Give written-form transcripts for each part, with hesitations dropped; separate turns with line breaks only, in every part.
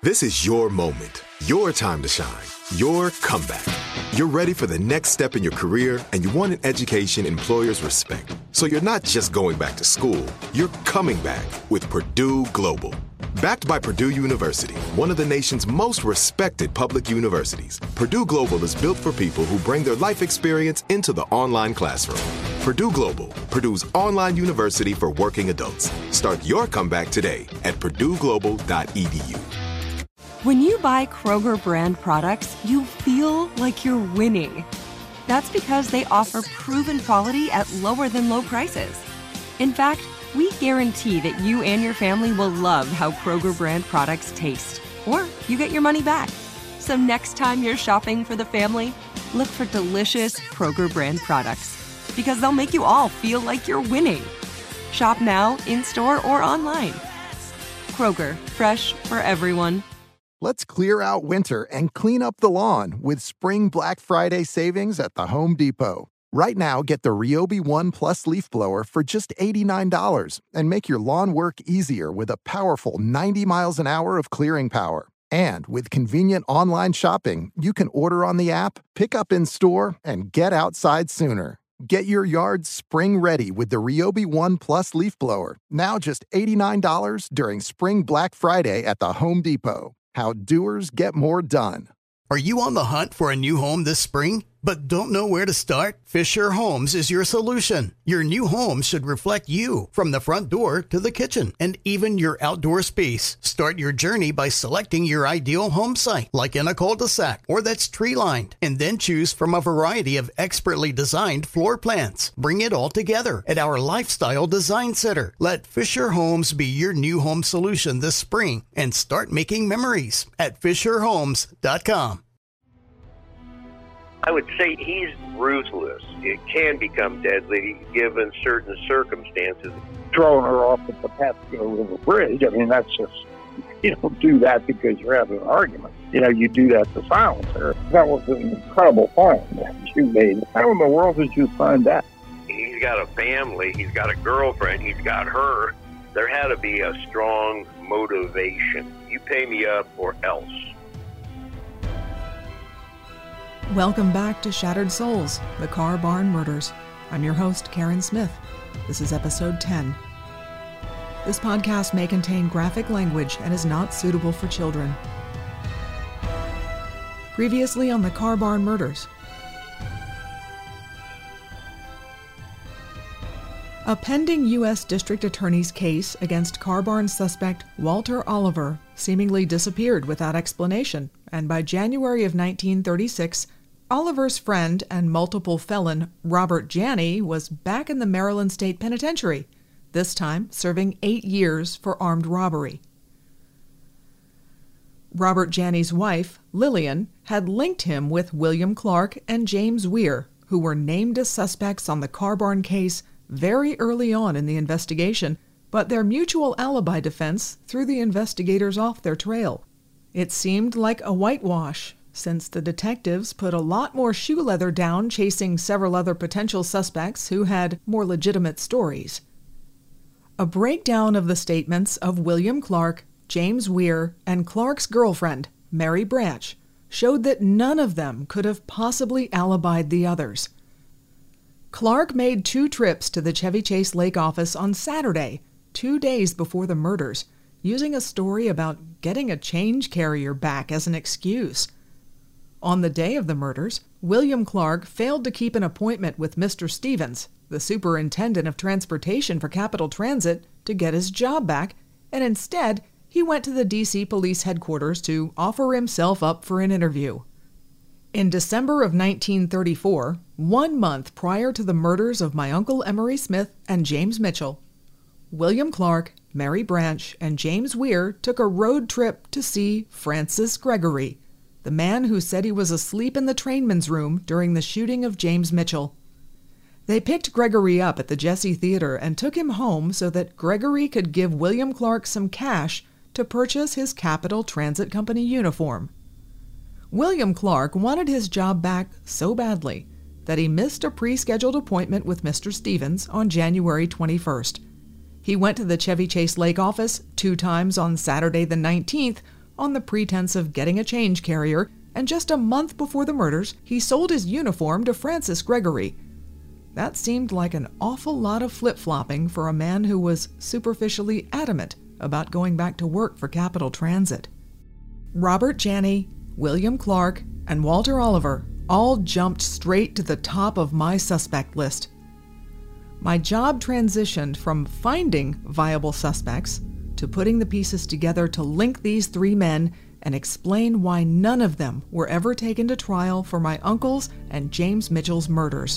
This is your moment, your time to shine, your comeback. You're ready for the next step in your career, and you want an education employers respect. So you're not just going back to school, you're coming back with Purdue Global. Backed by Purdue University, one of the nation's most respected public universities, Purdue Global is built for people who bring their life experience into the online classroom. Purdue Global, Purdue's online university for working adults. Start your comeback today at purdueglobal.edu.
When you buy Kroger brand products, you feel like you're winning. That's because they offer proven quality at lower than low prices. In fact, we guarantee that you and your family will love how Kroger brand products taste, or you get your money back. So next time you're shopping for the family, look for delicious Kroger brand products, because they'll make you all feel like you're winning. Shop now, in-store, or online. Kroger, fresh for everyone.
Let's clear out winter and clean up the lawn with Spring Black Friday savings at the Home Depot. Right now, get the Ryobi One Plus leaf blower for just $89 and make your lawn work easier with a powerful 90 miles an hour of clearing power. And with convenient online shopping, you can order on the app, pick up in store, and get outside sooner. Get your yard spring ready with the Ryobi One Plus leaf blower, now just $89 during Spring Black Friday at the Home Depot. How doers get more done.
Are you on the hunt for a new home this spring, but don't know where to start? Fisher Homes is your solution. Your new home should reflect you, from the front door to the kitchen, and even your outdoor space. Start your journey by selecting your ideal home site, like in a cul-de-sac or that's tree-lined, and then choose from a variety of expertly designed floor plans. Bring it all together at our Lifestyle Design Center. Let Fisher Homes be your new home solution this spring and start making memories at FisherHomes.com.
I would say he's ruthless. It can become deadly given certain circumstances.
Throwing her off at the Pasco River Bridge, I mean, that's just, you don't do that because you're having an argument. You know, you do that to silence her. That was an incredible find that you made. How in the world did you find that?
He's got a family. He's got a girlfriend. He's got her. There had to be a strong motivation. You pay me up or else.
Welcome back to Shattered Souls, the Car Barn Murders. I'm your host, Karen Smith. This is episode 10. This podcast may contain graphic language and is not suitable for children. Previously on the Car Barn Murders. A pending U.S. District Attorney's case against car barn suspect Walter Oliver seemingly disappeared without explanation, and by January of 1936, Oliver's friend and multiple felon Robert Janney was back in the Maryland State Penitentiary, this time serving 8 years for armed robbery. Robert Janney's wife, Lillian, had linked him with William Clark and James Weir, who were named as suspects on the car barn case very early on in the investigation, but their mutual alibi defense threw the investigators off their trail. It seemed like a whitewash, since the detectives put a lot more shoe leather down chasing several other potential suspects who had more legitimate stories. A breakdown of the statements of William Clark, James Weir, and Clark's girlfriend, Mary Branch, showed that none of them could have possibly alibied the others. Clark made 2 trips to the Chevy Chase Lake office on Saturday, 2 days before the murders, using a story about getting a change carrier back as an excuse. On the day of the murders, William Clark failed to keep an appointment with Mr. Stevens, the superintendent of transportation for Capital Transit, to get his job back, and instead, he went to the D.C. Police Headquarters to offer himself up for an interview. In December of 1934, 1 month prior to the murders of my Uncle Emery Smith and James Mitchell, William Clark, Mary Branch, and James Weir took a road trip to see Francis Gregory, the man who said he was asleep in the trainman's room during the shooting of James Mitchell. They picked Gregory up at the Jesse Theater and took him home so that Gregory could give William Clark some cash to purchase his Capital Transit Company uniform. William Clark wanted his job back so badly that he missed a pre-scheduled appointment with Mr. Stevens on January 21st. He went to the Chevy Chase Lake office 2 times on Saturday the 19th, on the pretense of getting a change carrier, and just a month before the murders, he sold his uniform to Francis Gregory. That seemed like an awful lot of flip-flopping for a man who was superficially adamant about going back to work for Capital Transit. Robert Janney, William Clark, and Walter Oliver all jumped straight to the top of my suspect list. My job transitioned from finding viable suspects to putting the pieces together to link these three men and explain why none of them were ever taken to trial for my uncle's and James Mitchell's murders.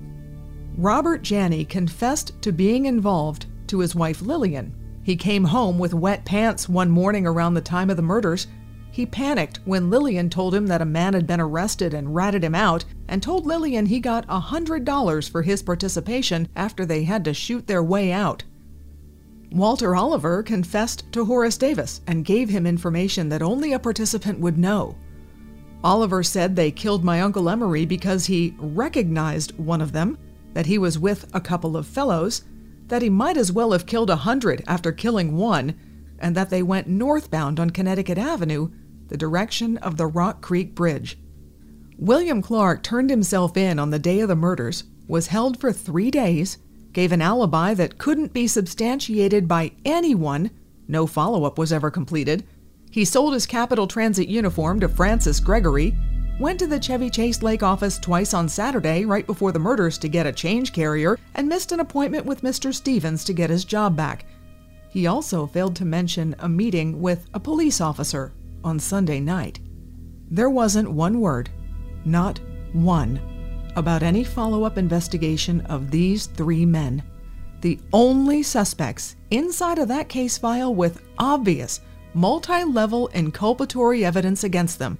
Robert Janney confessed to being involved to his wife Lillian. He came home with wet pants one morning around the time of the murders. He panicked when Lillian told him that a man had been arrested and ratted him out, and told Lillian he got $100 for his participation after they had to shoot their way out. Walter Oliver confessed to Horace Davis and gave him information that only a participant would know. Oliver said they killed my Uncle Emery because he recognized one of them, that he was with a couple of fellows, that he might as well have killed 100 after killing one, and that they went northbound on Connecticut Avenue, the direction of the Rock Creek Bridge. William Clark turned himself in on the day of the murders, was held for 3 days, gave an alibi that couldn't be substantiated by anyone, no follow-up was ever completed. He sold his Capital Transit uniform to Francis Gregory, went to the Chevy Chase Lake office twice on Saturday right before the murders to get a change carrier, and missed an appointment with Mr. Stevens to get his job back. He also failed to mention a meeting with a police officer on Sunday night. There wasn't one word, not one, about any follow-up investigation of these three men, the only suspects inside of that case file with obvious, multi-level inculpatory evidence against them.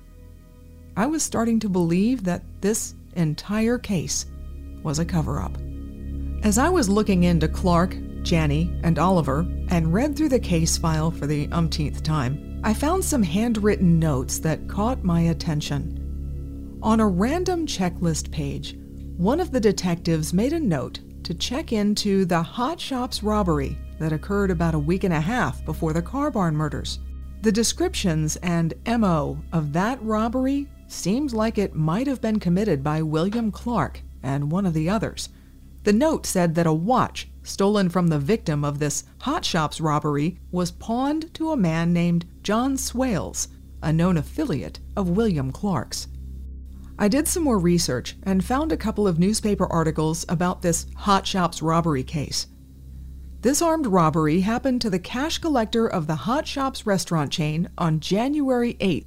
I was starting to believe that this entire case was a cover-up. As I was looking into Clark, Janney, and Oliver and read through the case file for the umpteenth time, I found some handwritten notes that caught my attention. On a random checklist page, one of the detectives made a note to check into the Hot Shops robbery that occurred about a week and a half before the car barn murders. The descriptions and MO of that robbery seems like it might have been committed by William Clark and one of the others. The note said that a watch stolen from the victim of this Hot Shops robbery was pawned to a man named John Swales, a known affiliate of William Clark's. I did some more research and found a couple of newspaper articles about this Hot Shops robbery case. This armed robbery happened to the cash collector of the Hot Shops restaurant chain on January 8,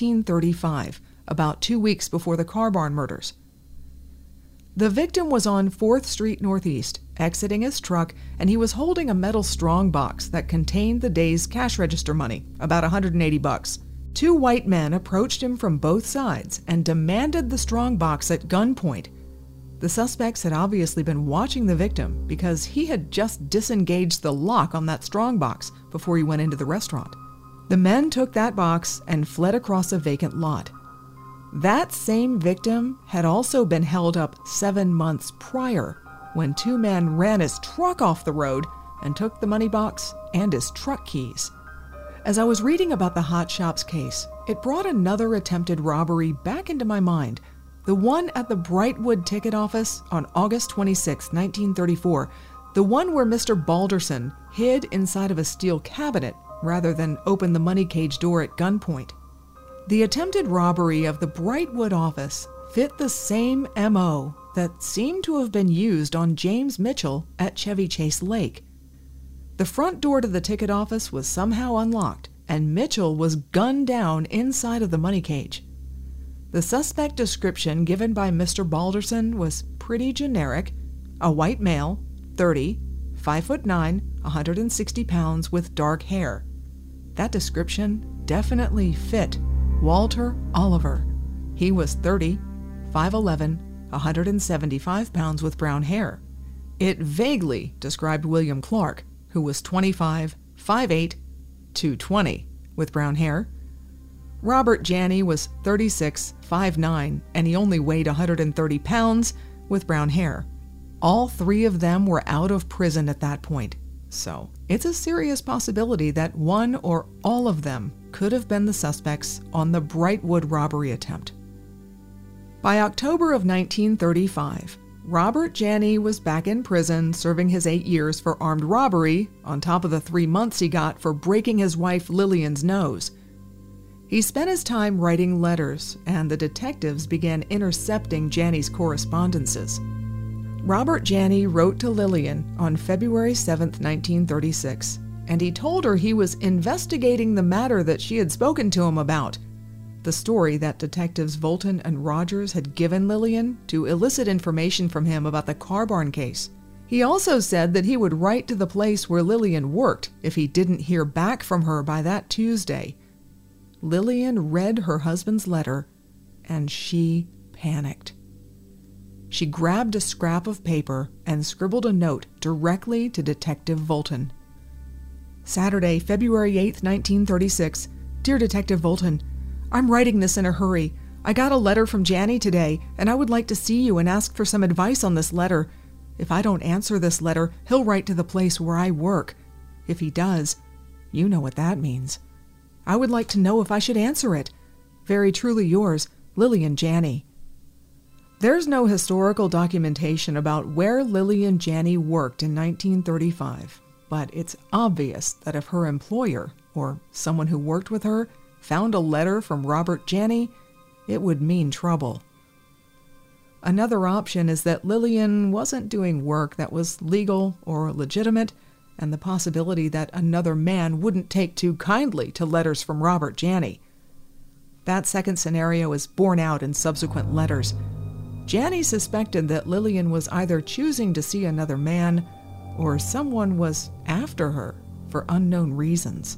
1935, about 2 weeks before the car barn murders. The victim was on 4th Street Northeast, exiting his truck, and he was holding a metal strong box that contained the day's cash register money, about $180. 2 white men approached him from both sides and demanded the strong box at gunpoint. The suspects had obviously been watching the victim because he had just disengaged the lock on that strong box before he went into the restaurant. The men took that box and fled across a vacant lot. That same victim had also been held up 7 months prior when 2 men ran his truck off the road and took the money box and his truck keys. As I was reading about the Hot Shops case, it brought another attempted robbery back into my mind, the one at the Brightwood ticket office on August 26, 1934, the one where Mr. Balderson hid inside of a steel cabinet rather than open the money cage door at gunpoint. The attempted robbery of the Brightwood office fit the same MO that seemed to have been used on James Mitchell at Chevy Chase Lake. The front door to the ticket office was somehow unlocked, and Mitchell was gunned down inside of the money cage. The suspect description given by Mr. Balderson was pretty generic: a white male, 30, 5'9", 160 pounds with dark hair. That description definitely fit Walter Oliver. He was 30, 5'11", 175 pounds with brown hair. It vaguely described William Clark, who was 25, 5'8", 220, with brown hair. Robert Janney was 36, 5'9", and he only weighed 130 pounds with brown hair. All 3 of them were out of prison at that point. So it's a serious possibility that one or all of them could have been the suspects on the Brightwood robbery attempt. By October of 1935, Robert Janney was back in prison serving his 8 years for armed robbery on top of the 3 months he got for breaking his wife Lillian's nose. He spent his time writing letters, and the detectives began intercepting Janney's correspondences. Robert Janney wrote to Lillian on February 7, 1936, and he told her he was investigating the matter that she had spoken to him about, the story that detectives Volton and Rogers had given Lillian to elicit information from him about the car barn case. He also said that he would write to the place where Lillian worked if he didn't hear back from her by that Tuesday. Lillian read her husband's letter, and she panicked. She grabbed a scrap of paper and scribbled a note directly to Detective Volton. Saturday, February 8, 1936. Dear Detective Volton, I'm writing this in a hurry. I got a letter from Janney today, and I would like to see you and ask for some advice on this letter. If I don't answer this letter, he'll write to the place where I work. If he does, you know what that means. I would like to know if I should answer it. Very truly yours, Lillian Janney. There's no historical documentation about where Lillian Janney worked in 1935, but it's obvious that if her employer, or someone who worked with her, found a letter from Robert Janney, it would mean trouble. Another option is that Lillian wasn't doing work that was legal or legitimate, and the possibility that another man wouldn't take too kindly to letters from Robert Janney. That second scenario is borne out in subsequent letters. Janney suspected that Lillian was either choosing to see another man, or someone was after her for unknown reasons.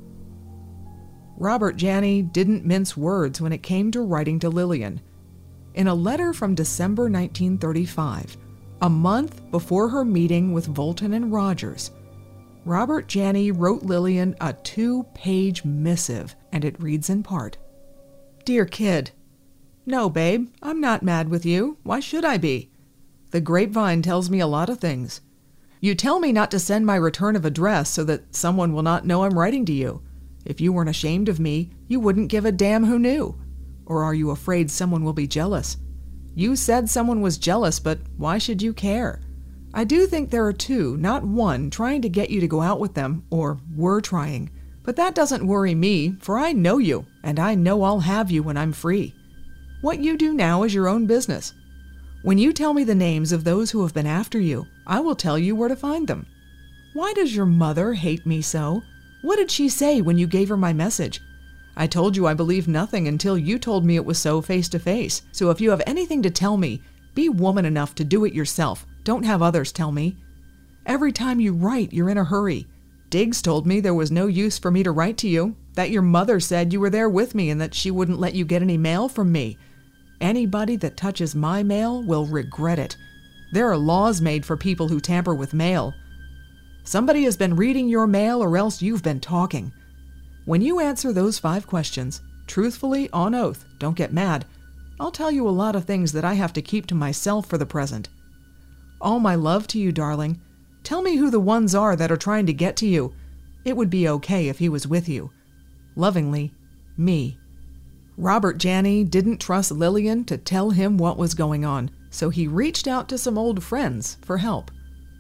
Robert Janney didn't mince words when it came to writing to Lillian. In a letter from December 1935, a month before her meeting with Volton and Rogers, Robert Janney wrote Lillian a 2-page missive, and it reads in part, Dear kid, no, babe, I'm not mad with you. Why should I be? The grapevine tells me a lot of things. You tell me not to send my return of address so that someone will not know I'm writing to you. If you weren't ashamed of me, you wouldn't give a damn who knew. Or are you afraid someone will be jealous? You said someone was jealous, but why should you care? I do think there are two, not one, trying to get you to go out with them, or were trying. But that doesn't worry me, for I know you, and I know I'll have you when I'm free. What you do now is your own business. When you tell me the names of those who have been after you, I will tell you where to find them. Why does your mother hate me so? What did she say when you gave her my message? I told you I believed nothing until you told me it was so face to face. So if you have anything to tell me, be woman enough to do it yourself. Don't have others tell me. Every time you write, you're in a hurry. Diggs told me there was no use for me to write to you, that your mother said you were there with me and that she wouldn't let you get any mail from me. Anybody that touches my mail will regret it. There are laws made for people who tamper with mail. Somebody has been reading your mail or else you've been talking. When you answer those 5 questions, truthfully, on oath, don't get mad, I'll tell you a lot of things that I have to keep to myself for the present. All my love to you, darling. Tell me who the ones are that are trying to get to you. It would be okay if he was with you. Lovingly, me. Robert Janney didn't trust Lillian to tell him what was going on, so he reached out to some old friends for help.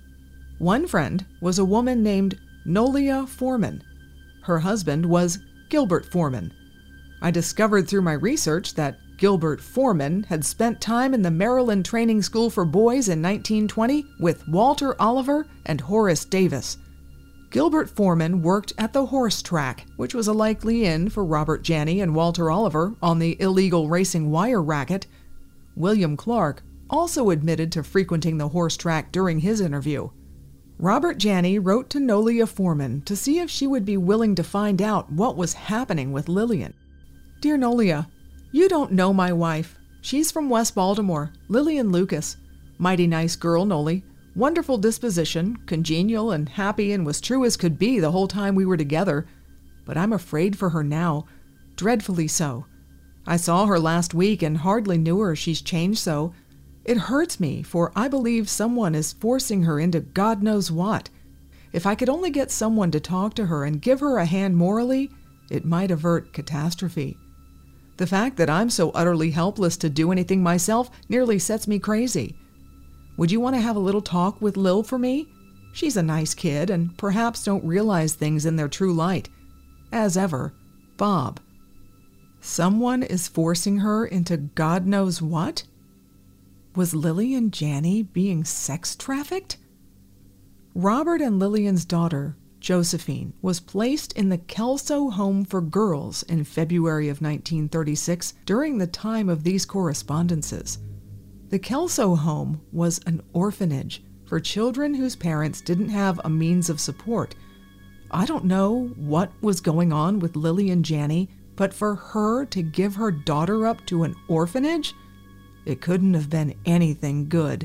One friend was a woman named Nolia Foreman. Her husband was Gilbert Foreman. I discovered through my research that Gilbert Foreman had spent time in the Maryland Training School for Boys in 1920 with Walter Oliver and Horace Davis. Gilbert Foreman worked at the horse track, which was a likely in for Robert Janney and Walter Oliver on the illegal racing wire racket. William Clark also admitted to frequenting the horse track during his interview. Robert Janney wrote to Nolia Foreman to see if she would be willing to find out what was happening with Lillian. Dear Nolia, you don't know my wife. She's from West Baltimore, Lillian Lucas. Mighty nice girl, Noli. Wonderful disposition, congenial and happy, and was true as could be the whole time we were together. But I'm afraid for her now, dreadfully so. I saw her last week and hardly knew her, she's changed so. It hurts me, for I believe someone is forcing her into God knows what. If I could only get someone to talk to her and give her a hand morally, it might avert catastrophe. The fact that I'm so utterly helpless to do anything myself nearly sets me crazy. Would you want to have a little talk with Lil for me? She's a nice kid and perhaps don't realize things in their true light. As ever, Bob. Someone is forcing her into God knows what? Was Lily and Janny being sex trafficked? Robert and Lillian's daughter, Josephine, was placed in the Kelso Home for Girls in February of 1936 during the time of these correspondences. The Kelso Home was an orphanage for children whose parents didn't have a means of support. I don't know what was going on with Lily and Janny, but for her to give her daughter up to an orphanage, it couldn't have been anything good.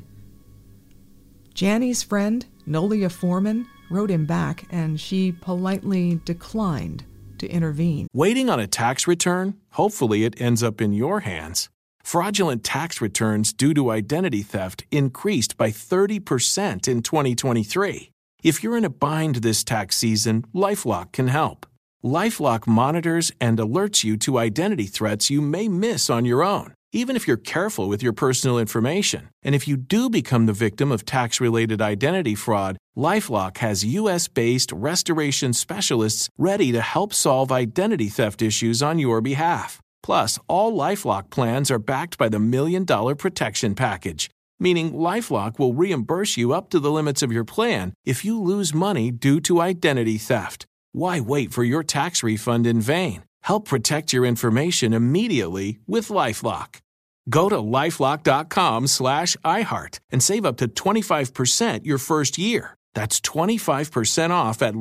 Janny's friend, Nolia Foreman, wrote him back, and she politely declined to intervene.
Waiting on a tax return? Hopefully it ends up in your hands. Fraudulent tax returns due to identity theft increased by 30% in 2023. If you're in a bind this tax season, LifeLock can help. LifeLock monitors and alerts you to identity threats you may miss on your own, even if you're careful with your personal information. And if you do become the victim of tax-related identity fraud, LifeLock has U.S.-based restoration specialists ready to help solve identity theft issues on your behalf. Plus, all LifeLock plans are backed by the $1 Million Protection Package, meaning LifeLock will reimburse you up to the limits of your plan if you lose money due to identity theft. Why wait for your tax refund in vain? Help protect your information immediately with LifeLock. Go to LifeLock.com/iHeart and save up to 25% your first year. That's 25% off at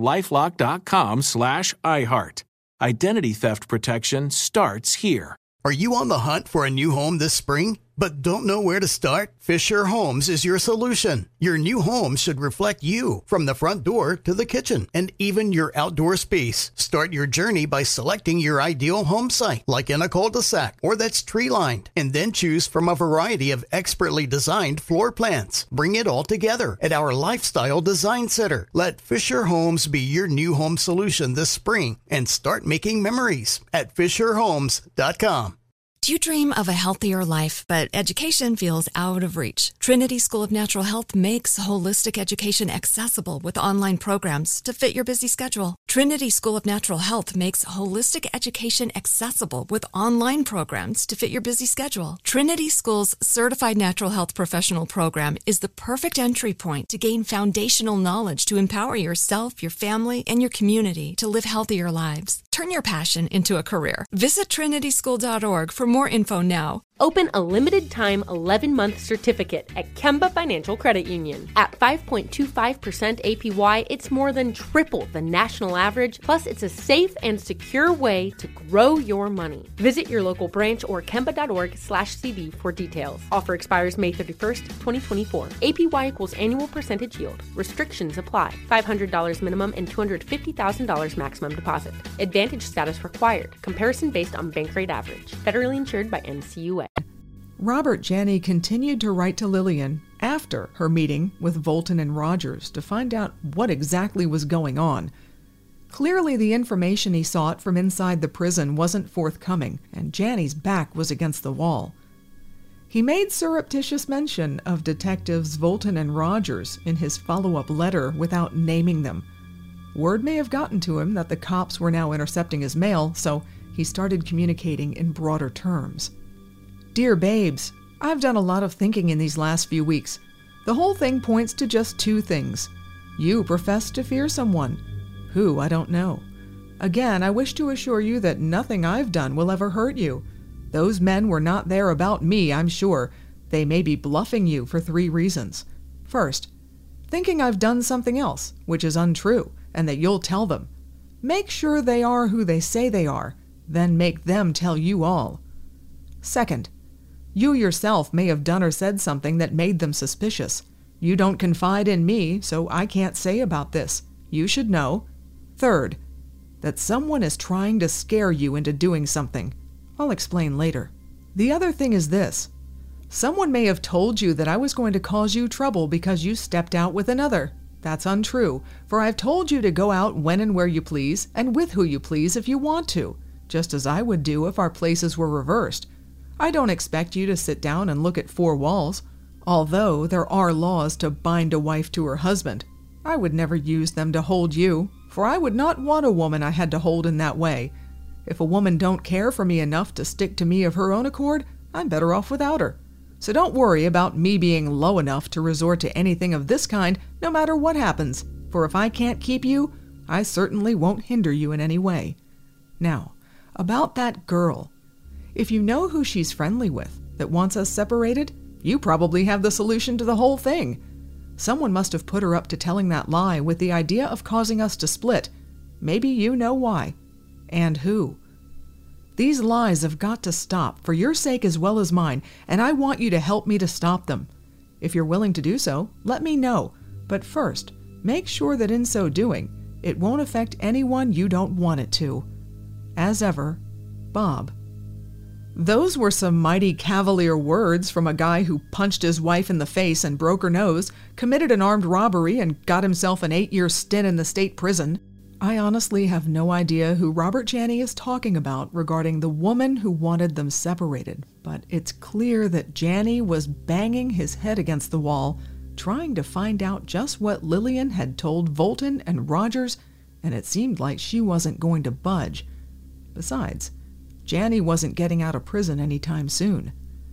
LifeLock.com/iHeart. Identity theft protection starts here.
Are you on the hunt for a new home this spring, but don't know where to start? Fisher Homes is your solution. Your new home should reflect you, from the front door to the kitchen, and even your outdoor space. Start your journey by selecting your ideal home site, like in a cul-de-sac or that's tree-lined, and then choose from a variety of expertly designed floor plans. Bring it all together at our Lifestyle Design Center. Let Fisher Homes be your new home solution this spring and start making memories at FisherHomes.com.
Do you dream of a healthier life, but education feels out of reach? Trinity School of Natural Health makes holistic education accessible with online programs to fit your busy schedule. Trinity School of Natural Health makes holistic education accessible with online programs to fit your busy schedule. Trinity School's Certified Natural Health Professional Program is the perfect entry point to gain foundational knowledge to empower yourself, your family, and your community to live healthier lives. Turn your passion into a career. Visit trinityschool.org for more info now.
Open a limited-time 11-month certificate at Kemba Financial Credit Union. At 5.25% APY, it's more than triple the national average, plus it's a safe and secure way to grow your money. Visit your local branch or kemba.org/CD for details. Offer expires May 31st, 2024. APY equals annual percentage yield. Restrictions apply. $500 minimum and $250,000 maximum deposit. Advantage status required. Comparison based on bank rate average. Federally insured by NCUA.
Robert Janny continued to write to Lillian after her meeting with Volton and Rogers to find out what exactly was going on. Clearly, the information he sought from inside the prison wasn't forthcoming, and Janny's back was against the wall. He made surreptitious mention of detectives Volton and Rogers in his follow-up letter without naming them. Word may have gotten to him that the cops were now intercepting his mail, so he started communicating in broader terms. Dear babes, I've done a lot of thinking in these last few weeks. The whole thing points to just two things. You profess to fear someone. Who, I don't know. Again, I wish to assure you that nothing I've done will ever hurt you. Those men were not there about me, I'm sure. They may be bluffing you for 3 reasons. First, thinking I've done something else, which is untrue, and that you'll tell them. Make sure they are who they say they are, then make them tell you all. Second, you yourself may have done or said something that made them suspicious. You don't confide in me, so I can't say about this. You should know. Third, that someone is trying to scare you into doing something. I'll explain later. The other thing is this. Someone may have told you that I was going to cause you trouble because you stepped out with another. That's untrue, for I've told you to go out when and where you please and with who you please if you want to, just as I would do if our places were reversed. I don't expect you to sit down and look at four walls. Although there are laws to bind a wife to her husband, I would never use them to hold you, for I would not want a woman I had to hold in that way. If a woman don't care for me enough to stick to me of her own accord, I'm better off without her. So don't worry about me being low enough to resort to anything of this kind, no matter what happens, for if I can't keep you, I certainly won't hinder you in any way. Now, about that girl. If you know who she's friendly with that wants us separated, you probably have the solution to the whole thing. Someone must have put her up to telling that lie with the idea of causing us to split. Maybe you know why. And who. These lies have got to stop, for your sake as well as mine, and I want you to help me to stop them. If you're willing to do so, let me know. But first, make sure that in so doing, it won't affect anyone you don't want it to. As ever, Bob. Those were some mighty cavalier words from a guy who punched his wife in the face and broke her nose, committed an armed robbery, and got himself an 8-year stint in the state prison. I honestly have no idea who Robert Janney is talking about regarding the woman who wanted them separated, but it's clear that Janney was banging his head against the wall, trying to find out just what Lillian had told Volton and Rogers, and it seemed like she wasn't going to budge. Besides, Janney wasn't getting out of prison anytime soon.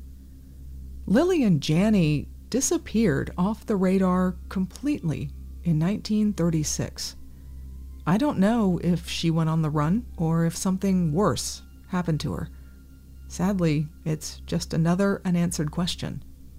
Lillian Janney disappeared off the radar completely in 1936. I don't know if she went on the run or if something worse happened to her. Sadly, it's just another unanswered question.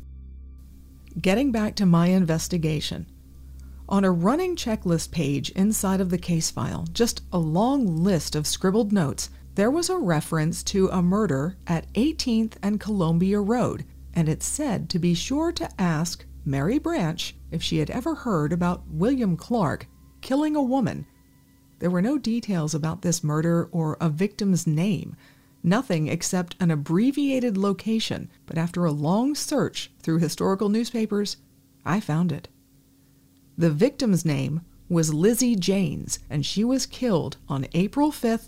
Getting back to my investigation. On a running checklist page inside of the case file, just a long list of scribbled notes, there was a reference to a murder at 18th and Columbia Road, and it said to be sure to ask Mary Branch if she had ever heard about William Clark killing a woman. There were no details about this murder or a victim's name, nothing except an abbreviated location, but after a long search through historical newspapers, I found it. The victim's name was Lizzie Janes, and she was killed on April 5th,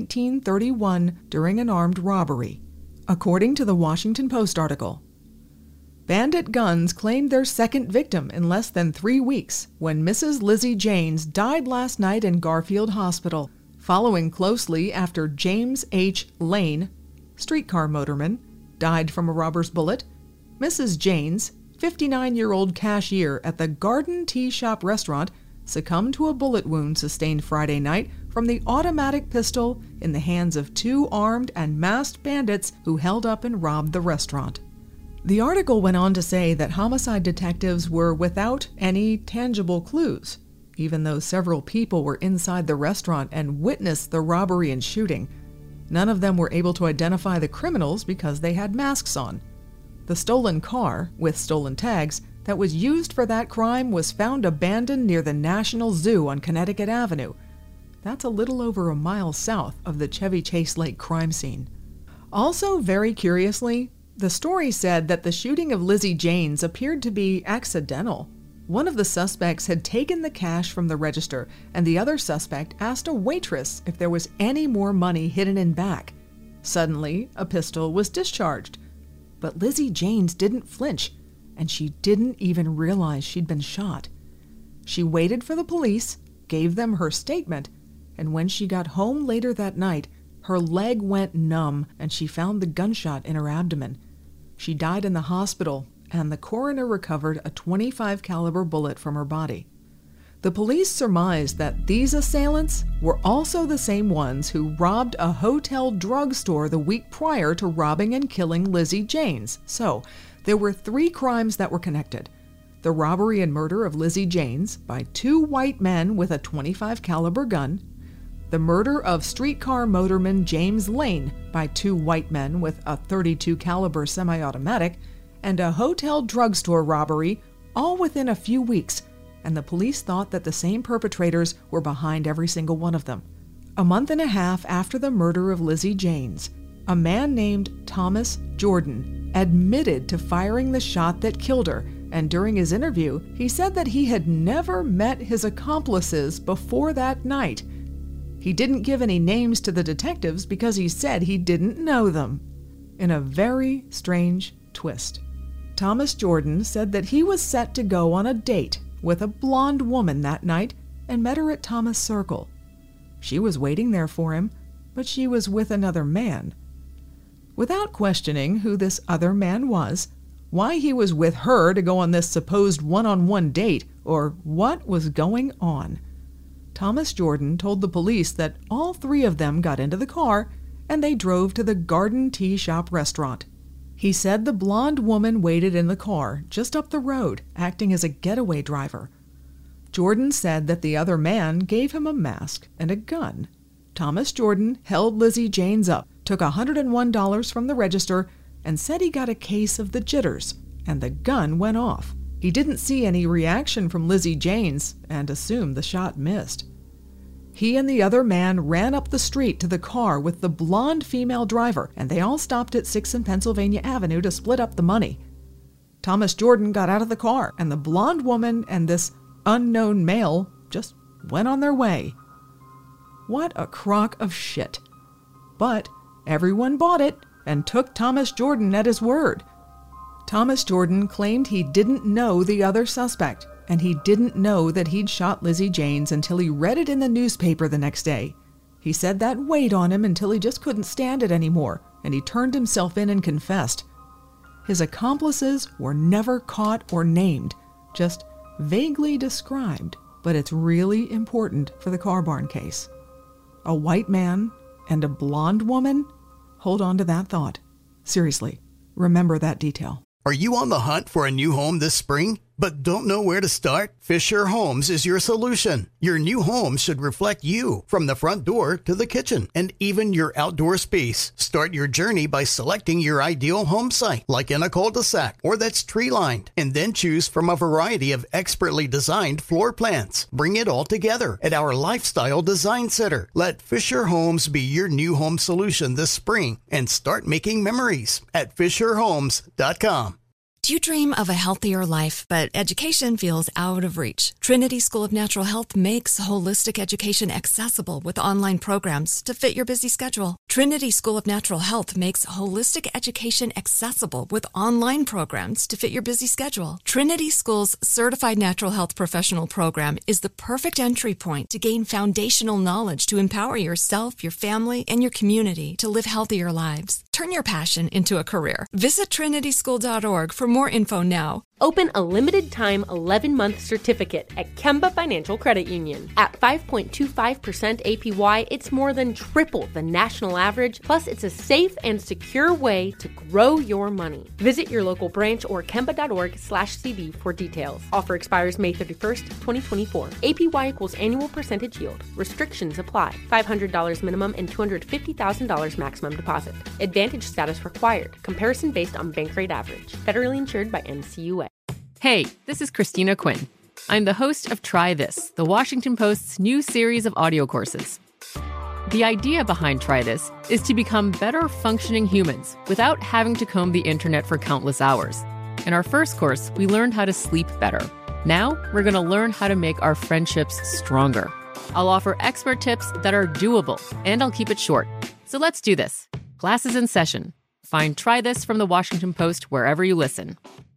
1931 during an armed robbery, according to the Washington Post article. Bandit guns claimed their second victim in less than 3 weeks when Mrs. Lizzie Janes died last night in Garfield Hospital, following closely after James H. Lane, streetcar motorman, died from a robber's bullet. Mrs. Janes, 59-year-old cashier at the Garden Tea Shop restaurant, succumbed to a bullet wound sustained Friday night from the automatic pistol in the hands of 2 armed and masked bandits who held up and robbed the restaurant. The article went on to say that homicide detectives were without any tangible clues, even though several people were inside the restaurant and witnessed the robbery and shooting. None of them were able to identify the criminals because they had masks on. The stolen car, with stolen tags, that was used for that crime was found abandoned near the National Zoo on Connecticut Avenue. That's a little over a mile south of the Chevy Chase Lake crime scene. Also, very curiously, the story said that the shooting of Lizzie Janes appeared to be accidental. One of the suspects had taken the cash from the register, and the other suspect asked a waitress if there was any more money hidden in back. Suddenly, a pistol was discharged. But Lizzie Janes didn't flinch, and she didn't even realize she'd been shot. She waited for the police, gave them her statement, and when she got home later that night, her leg went numb and she found the gunshot in her abdomen. She died in the hospital, and the coroner recovered a .25 caliber bullet from her body. The police surmised that these assailants were also the same ones who robbed a hotel drugstore the week prior to robbing and killing Lizzie Janes. So, there were 3 crimes that were connected. The robbery and murder of Lizzie Janes by 2 white men with a .25 caliber gun, the murder of streetcar motorman James Lane by 2 white men with a .32 caliber semi-automatic, and a hotel drugstore robbery, all within a few weeks, and the police thought that the same perpetrators were behind every single one of them. A month and a half after the murder of Lizzie Janes, a man named Thomas Jordan admitted to firing the shot that killed her and during his interview, he said that he had never met his accomplices before that night. He didn't give any names to the detectives because he said he didn't know them. In a very strange twist, Thomas Jordan said that he was set to go on a date with a blonde woman that night and met her at Thomas Circle. She was waiting there for him, but she was with another man. Without questioning who this other man was, why he was with her to go on this supposed one-on-one date, or what was going on, Thomas Jordan told the police that all three of them got into the car and they drove to the Garden Tea Shop restaurant. He said the blonde woman waited in the car just up the road, acting as a getaway driver. Jordan said that the other man gave him a mask and a gun. Thomas Jordan held Lizzie Janes up, took $101 from the register, and said he got a case of the jitters, and the gun went off. He didn't see any reaction from Lizzie Janes and assumed the shot missed. He and the other man ran up the street to the car with the blonde female driver, and they all stopped at 6th and Pennsylvania Avenue to split up the money. Thomas Jordan got out of the car, and the blonde woman and this unknown male just went on their way. What a crock of shit. But everyone bought it and took Thomas Jordan at his word. Thomas Jordan claimed he didn't know the other suspect, and he didn't know that he'd shot Lizzie Janes until he read it in the newspaper the next day. He said that weighed on him until he just couldn't stand it anymore, and he turned himself in and confessed. His accomplices were never caught or named, just vaguely described, but it's really important for the Car Barn case. A white man and a blonde woman? Hold on to that thought. Seriously, remember that detail.
Are you on the hunt for a new home this spring, but don't know where to start? Fisher Homes is your solution. Your new home should reflect you, from the front door to the kitchen, and even your outdoor space. Start your journey by selecting your ideal home site, like in a cul-de-sac or that's tree-lined, and then choose from a variety of expertly designed floor plans. Bring it all together at our Lifestyle Design Center. Let Fisher Homes be your new home solution this spring and start making memories at FisherHomes.com.
Do you dream of a healthier life, but education feels out of reach? Trinity School of Natural Health makes holistic education accessible with online programs to fit your busy schedule. Trinity School of Natural Health makes holistic education accessible with online programs to fit your busy schedule. Trinity School's Certified Natural Health Professional Program is the perfect entry point to gain foundational knowledge to empower yourself, your family, and your community to live healthier lives. Turn your passion into a career. Visit trinityschool.org for more info now.
Open a limited-time 11-month certificate at Kemba Financial Credit Union. At 5.25% APY, it's more than triple the national average, plus it's a safe and secure way to grow your money. Visit your local branch or kemba.org/CD for details. Offer expires May 31st, 2024. APY equals annual percentage yield. Restrictions apply. $500 minimum and $250,000 maximum deposit. Advantage status required. Comparison based on bank rate average. Federally insured by NCUA.
Hey, this is Christina Quinn. I'm the host of Try This, the Washington Post's new series of audio courses. The idea behind Try This is to become better functioning humans without having to comb the internet for countless hours. In our first course, we learned how to sleep better. Now, we're going to learn how to make our friendships stronger. I'll offer expert tips that are doable, and I'll keep it short. So let's do this. Class is in session. Find Try This from the Washington Post wherever you listen.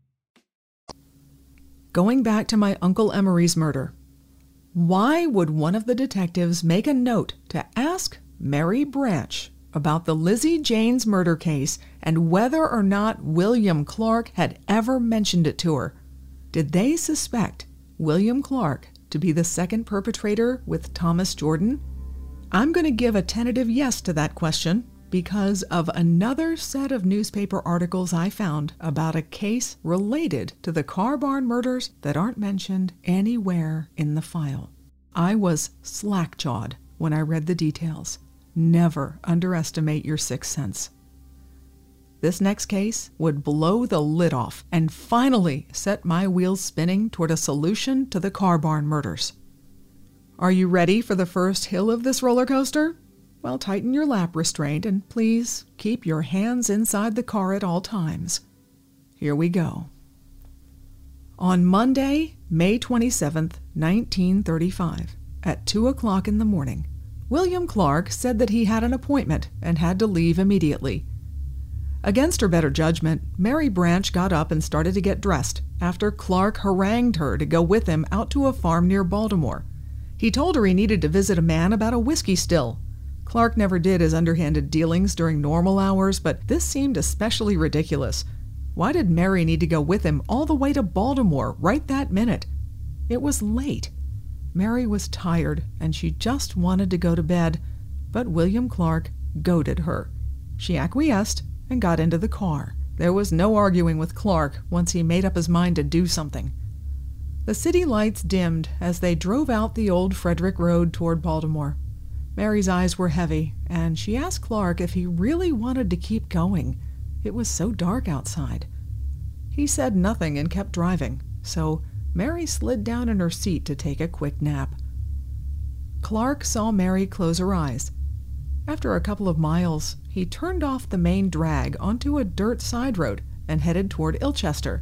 Going back to my Uncle Emery's murder, why would one of the detectives make a note to ask Mary Branch about the Lizzie Janes murder case and whether or not William Clark had ever mentioned it to her? Did they suspect William Clark to be the second perpetrator with Thomas Jordan? I'm going to give a tentative yes to that question because of another set of newspaper articles I found about a case related to the Car Barn murders that aren't mentioned anywhere in the file. I was slack-jawed when I read the details. Never underestimate your sixth sense. This next case would blow the lid off and finally set my wheels spinning toward a solution to the Car Barn murders. Are you ready for the first hill of this roller coaster? Well, tighten your lap restraint and please keep your hands inside the car at all times. Here we go. On Monday, May 27, 1935, at 2 o'clock in the morning, William Clark said that he had an appointment and had to leave immediately. Against her better judgment, Mary Branch got up and started to get dressed after Clark harangued her to go with him out to a farm near Baltimore. He told her he needed to visit a man about a whiskey still. Clark never did his underhanded dealings during normal hours, but this seemed especially ridiculous. Why did Mary need to go with him all the way to Baltimore right that minute? It was late. Mary was tired, and she just wanted to go to bed, but William Clark goaded her. She acquiesced and got into the car. There was no arguing with Clark once he made up his mind to do something. The city lights dimmed as they drove out the old Frederick Road toward Baltimore. Mary's eyes were heavy, and she asked Clark if he really wanted to keep going. It was so dark outside. He said nothing and kept driving, so Mary slid down in her seat to take a quick nap. Clark saw Mary close her eyes. After a couple of miles, he turned off the main drag onto a dirt side road and headed toward Ilchester.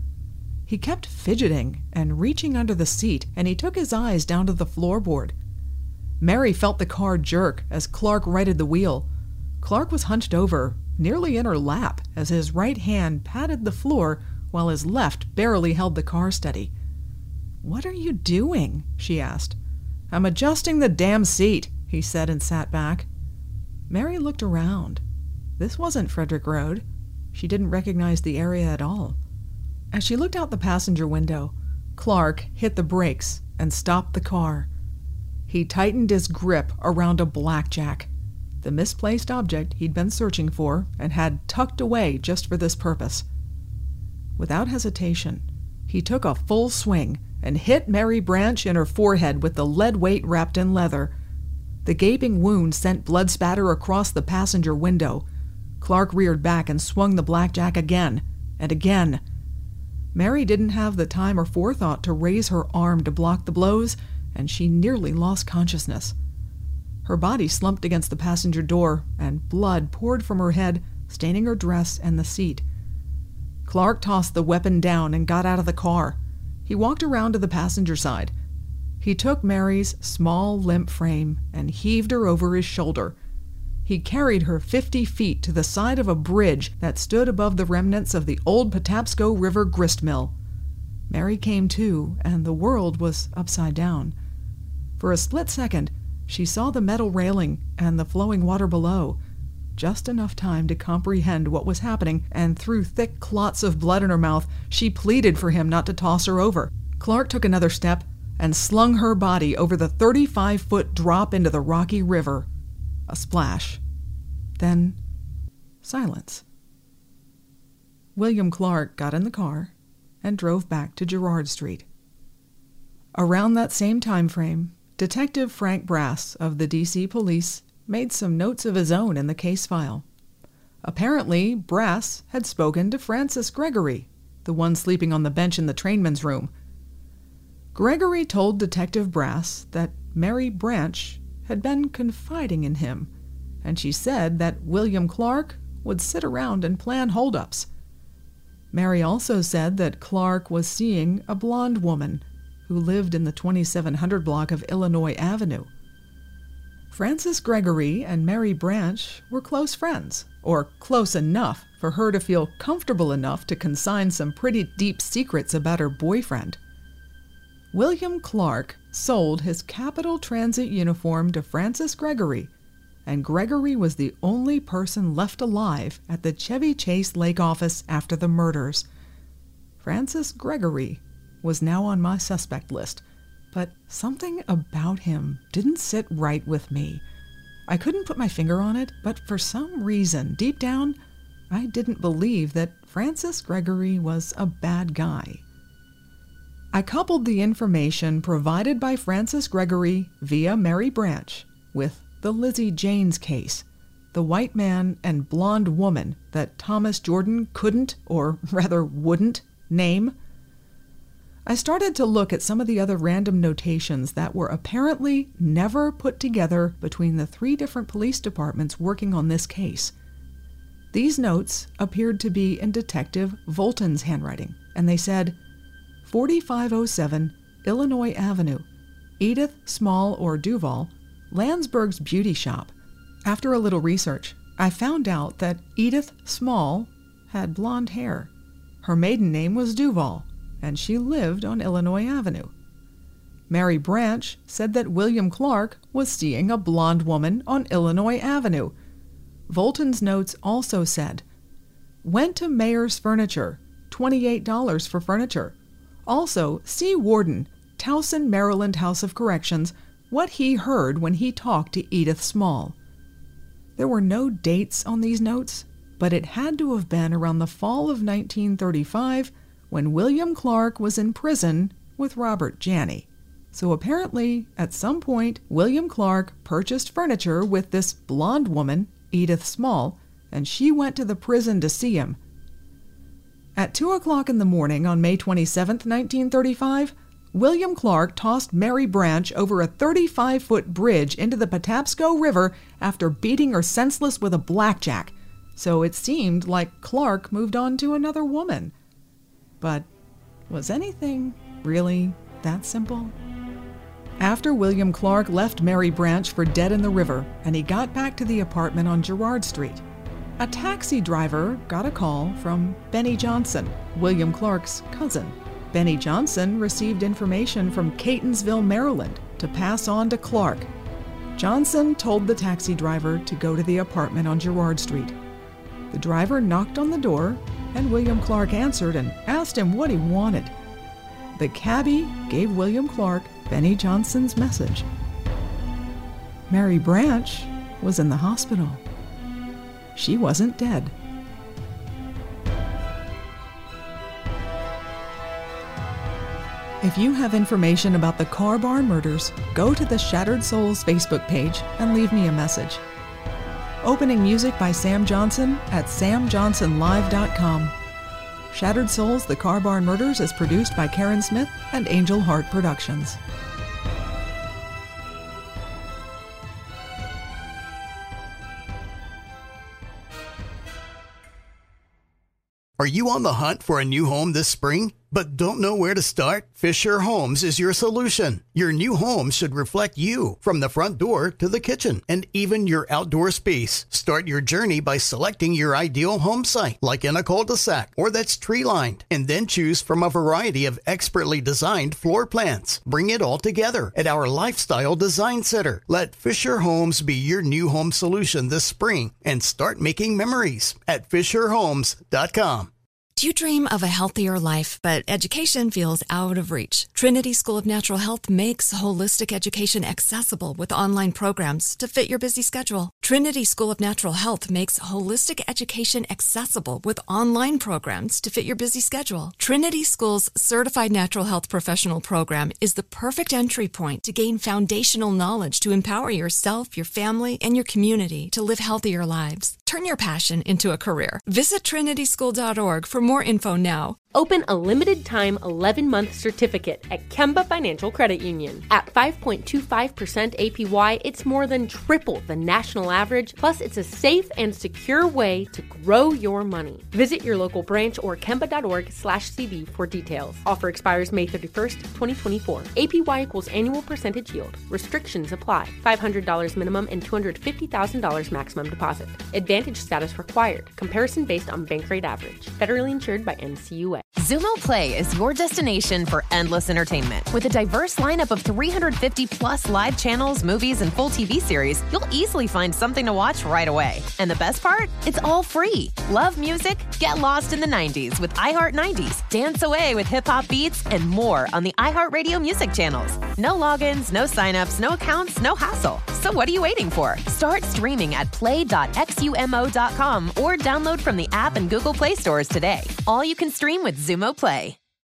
He kept fidgeting and reaching under the seat, and he took his eyes down to the floorboard. Mary felt the car jerk as Clark righted the wheel. Clark was hunched over, nearly in her lap, as his right hand patted the floor while his left barely held the car steady. "What are you doing?" she asked. "I'm adjusting the damn seat," he said and sat back. Mary looked around. This wasn't Frederick Road. She didn't recognize the area at all. As she looked out the passenger window, Clark hit the brakes and stopped the car. He tightened his grip around a blackjack, the misplaced object he'd been searching for and had tucked away just for this purpose. Without hesitation, he took a full swing and hit Mary Branch in her forehead with the lead weight wrapped in leather. The gaping wound sent blood spatter across the passenger window. Clark reared back and swung the blackjack again and again. Mary didn't have the time or forethought to raise her arm to block the blows, and she nearly lost consciousness. Her body slumped against the passenger door, and blood poured from her head, staining her dress and the seat. Clark tossed the weapon down and got out of the car. He walked around to the passenger side. He took Mary's small, limp frame and heaved her over his shoulder. He carried her 50 feet to the side of a bridge that stood above the remnants of the old Patapsco River grist mill. Mary came to, and the world was upside down. For a split second, she saw the metal railing and the flowing water below. Just enough time to comprehend what was happening, and through thick clots of blood in her mouth, she pleaded for him not to toss her over. Clark took another step and slung her body over the 35-foot drop into the rocky river. A splash. Then silence. William Clark got in the car and drove back to Girard Street. Around that same time frame, Detective Frank Brass of the D.C. Police made some notes of his own in the case file. Apparently, Brass had spoken to Francis Gregory, the one sleeping on the bench in the trainman's room. Gregory told Detective Brass that Mary Branch had been confiding in him, and she said that William Clark would sit around and plan holdups. Mary also said that Clark was seeing a blonde woman who lived in the 2700 block of Illinois Avenue. Francis Gregory and Mary Branch were close friends, or close enough for her to feel comfortable enough to consign some pretty deep secrets about her boyfriend. William Clark sold his Capital Transit uniform to Francis Gregory, and Gregory was the only person left alive at the Chevy Chase Lake office after the murders. Francis Gregory was now on my suspect list, but something about him didn't sit right with me. I couldn't put my finger on it, but for some reason, deep down, I didn't believe that Francis Gregory was a bad guy. I coupled the information provided by Francis Gregory via Mary Branch with the Lizzie Janes case, the white man and blonde woman that Thomas Jordan couldn't, or rather wouldn't, name. I started to look at some of the other random notations that were apparently never put together between the 3 different police departments working on this case. These notes appeared to be in Detective Volton's handwriting, and they said, 4507 Illinois Avenue, Edith Small or Duval, Landsberg's beauty shop. After a little research, I found out that Edith Small had blonde hair. Her maiden name was Duval, and she lived on Illinois Avenue. Mary Branch said that William Clark was seeing a blonde woman on Illinois Avenue. Volton's notes also said, went to Mayer's Furniture, $28 for furniture. Also, see Warden, Towson, Maryland House of Corrections, what he heard when he talked to Edith Small. There were no dates on these notes, but it had to have been around the fall of 1935 when William Clark was in prison with Robert Janney. So apparently, at some point, William Clark purchased furniture with this blonde woman, Edith Small, and she went to the prison to see him. At 2 o'clock in the morning on May 27, 1935, William Clark tossed Mary Branch over a 35-foot bridge into the Patapsco River after beating her senseless with a blackjack, so it seemed like Clark moved on to another woman. But was anything really that simple? After William Clark left Mary Branch for dead in the river, and he got back to the apartment on Girard Street, a taxi driver got a call from Benny Johnson, William Clark's cousin. Benny Johnson received information from Catonsville, Maryland, to pass on to Clark. Johnson told the taxi driver to go to the apartment on Girard Street. The driver knocked on the door, and William Clark answered and asked him what he wanted. The cabbie gave William Clark Benny Johnson's message. Mary Branch was in the hospital. She wasn't dead. If you have information about the Car Barn murders, go to the Shattered Souls Facebook page and leave me a message. Opening music by Sam Johnson at samjohnsonlive.com. Shattered Souls, The Car Barn Murders is produced by Karen Smith and Angel Heart Productions.
Are you on the hunt for a new home this spring, but don't know where to start? Fisher Homes is your solution. Your new home should reflect you, from the front door to the kitchen, and even your outdoor space. Start your journey by selecting your ideal home site, like in a cul-de-sac or that's tree-lined, and then choose from a variety of expertly designed floor plans. Bring it all together at our Lifestyle Design Center. Let Fisher Homes be your new home solution this spring and start making memories at FisherHomes.com.
Do you dream of a healthier life, but education feels out of reach? Trinity School of Natural Health makes holistic education accessible with online programs to fit your busy schedule. Trinity School of Natural Health makes holistic education accessible with online programs to fit your busy schedule. Trinity School's Certified Natural Health Professional Program is the perfect entry point to gain foundational knowledge to empower yourself, your family, and your community to live healthier lives. Turn your passion into a career. Visit trinityschool.org for more info now.
Open a limited-time 11-month certificate at Kemba Financial Credit Union. At 5.25% APY, it's more than triple the national average, plus it's a safe and secure way to grow your money. Visit your local branch or kemba.org/cb for details. Offer expires May 31st, 2024. APY equals annual percentage yield. Restrictions apply. $500 minimum and $250,000 maximum deposit. Advantage status required. Comparison based on bank rate average. Federally insured by NCUA.
Xumo Play is your destination for endless entertainment. With a diverse lineup of 350 plus live channels, movies, and full TV series, you'll easily find something to watch right away. And the best part? It's all free. Love music? Get lost in the 90s with iHeart 90s. Dance away with hip-hop beats and more on the iHeartRadio music channels. No logins, no signups, no accounts, no hassle. So what are you waiting for? Start streaming at play.xumo.com or download from the app and Google Play stores today. All you can stream with Xumo Play.